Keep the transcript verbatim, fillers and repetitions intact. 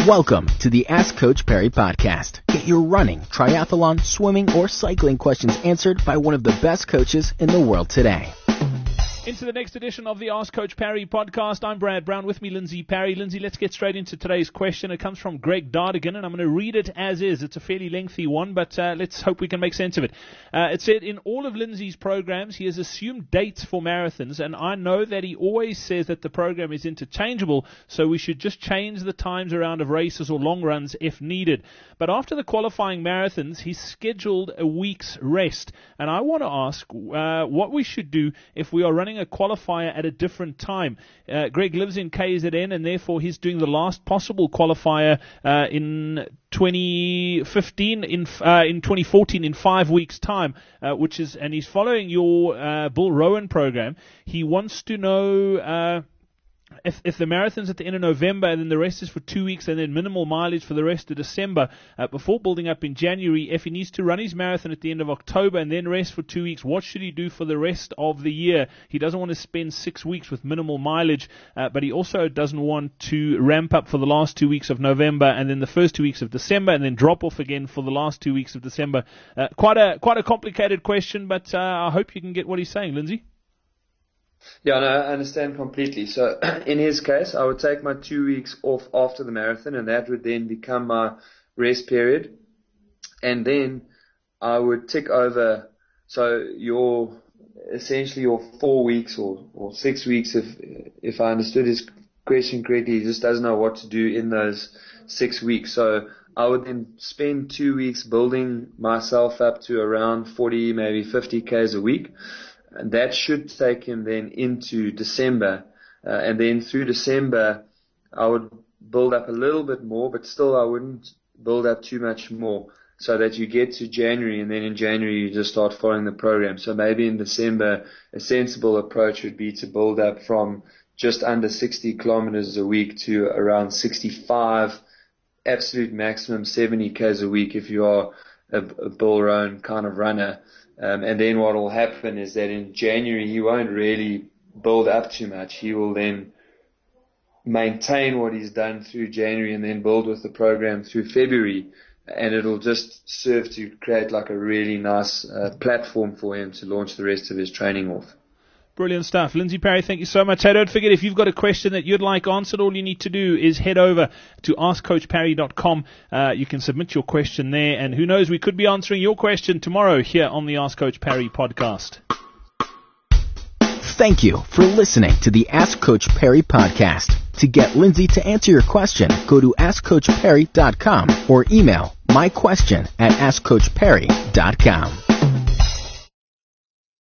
Welcome to the Ask Coach Perry podcast. Get your running, triathlon, swimming, or cycling questions answered by one of the best coaches in the world today. Into the next edition of the Ask Coach Perry podcast. I'm Brad Brown, with me Lindsay Parry. Lindsay, let's get straight into today's question. It comes from Greg Dardigan, and I'm going to read it as is. It's a fairly lengthy one, but uh, let's hope we can make sense of it. Uh, it said, in all of Lindsay's programs, he has assumed dates for marathons, and I know that he always says that the program is interchangeable, so we should just change the times around of races or long runs if needed. But after the qualifying marathons, he's scheduled a week's rest, and I want to ask uh, what we should do if we are running a qualifier at a different time. Uh, Greg lives in K Z N, and therefore he's doing the last possible qualifier uh, in twenty fifteen, in uh, in twenty fourteen, in five weeks' time, uh, which is, and he's following your uh, Bill Rowan program. He wants to know Uh, If, if the marathon's at the end of November and then the rest is for two weeks and then minimal mileage for the rest of December, uh, before building up in January, if he needs to run his marathon at the end of October and then rest for two weeks, what should he do for the rest of the year? He doesn't want to spend six weeks with minimal mileage, uh, but he also doesn't want to ramp up for the last two weeks of November and then the first two weeks of December and then drop off again for the last two weeks of December. Uh, quite a quite a complicated question, but uh, I hope you can get what he's saying, Lindsay. Yeah, no, I understand completely. So in his case, I would take my two weeks off after the marathon, and that would then become my rest period. And then I would tick over, so your, essentially your four weeks or, or six weeks, if, if I understood his question correctly, he just doesn't know what to do in those six weeks. So I would then spend two weeks building myself up to around forty, maybe fifty Ks a week. And that should take him then into December. Uh, and then through December, I would build up a little bit more, but still I wouldn't build up too much more, so that you get to January, and then in January you just start following the program. So maybe in December, a sensible approach would be to build up from just under sixty kilometers a week to around sixty-five, absolute maximum seventy Ks a week if you are a, a Bill Rowan kind of runner. Um, and then what will happen is that in January he won't really build up too much. He will then maintain what he's done through January and then build with the program through February. And it'll just serve to create like a really nice uh, platform for him to launch the rest of his training off. Brilliant stuff. Lindsay Parry, thank you so much. Hey, don't forget, if you've got a question that you'd like answered, all you need to do is head over to ask coach perry dot com. Uh, you can submit your question there, and who knows, we could be answering your question tomorrow here on the Ask Coach Perry podcast. Thank you for listening to the Ask Coach Perry podcast. To get Lindsay to answer your question, go to ask coach perry dot com or email my question at ask coach perry dot com.